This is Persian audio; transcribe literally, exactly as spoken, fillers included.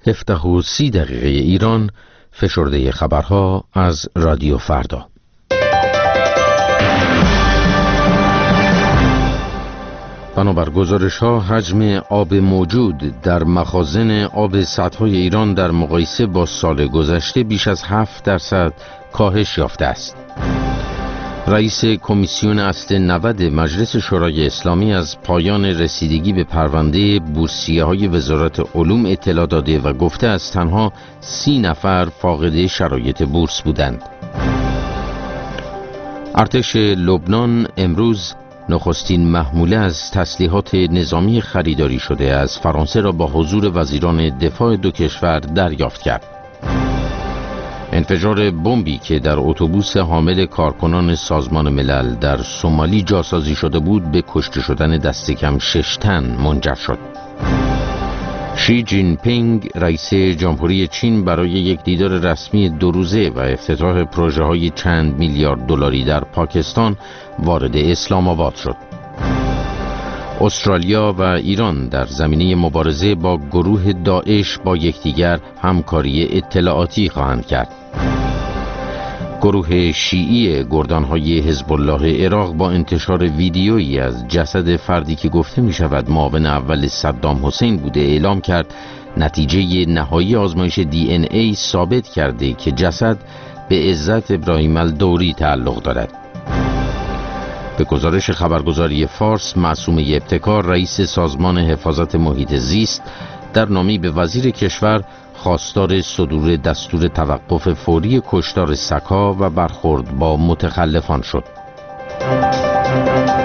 هفده و سی دقیقه ایران، فشرده خبرها از رادیو فردا. بنابر گزارش ها، حجم آب موجود در مخازن آب سدهای ایران در مقایسه با سال گذشته بیش از هفت درصد کاهش یافته است. رئیس کمیسیون اصل نود مجلس شورای اسلامی از پایان رسیدگی به پرونده بورسیه‌های وزارت علوم اطلاع داده و گفته است تنها سی نفر فاقد شرایط بورس بودند. ارتش لبنان امروز نخستین محموله از تسلیحات نظامی خریداری شده از فرانسه را با حضور وزیران دفاع دو کشور دریافت کرد. انفجار بمبی که در اتوبوس حامل کارکنان سازمان ملل در سومالی جاسازی شده بود به کشته شدن دست کم شش تن منجر شد. شی جین پینگ رئیس جمهوری چین برای یک دیدار رسمی دو روزه و افتتاح پروژه‌های چند میلیارد دلاری در پاکستان وارد اسلام آباد شد. استرالیا و ایران در زمینه مبارزه با گروه داعش با یکدیگر همکاری اطلاعاتی خواهند کرد. گروه شیعی گردانهای حزب الله عراق با انتشار ویدیویی از جسد فردی که گفته می شود معاون اول صدام حسین بوده اعلام کرد نتیجه نهایی آزمایش دی ان ای ثابت کرده که جسد به عزت ابراهیم الدوری تعلق دارد. به گزارش خبرگزاری فارس، معصومه ابتکار رئیس سازمان حفاظت محیط زیست در نامه‌ای به وزیر کشور خواستار صدور دستور توقف فوری کشتار سگ‌ها و برخورد با متخلفان شد.